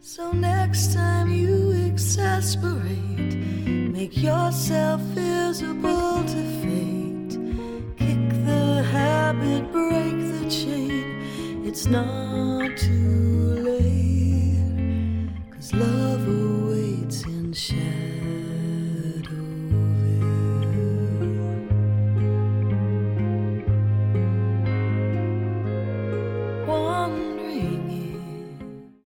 So next time you exasperate, make yourself visible to fate. Kick the habit, break the chain. It's not too late.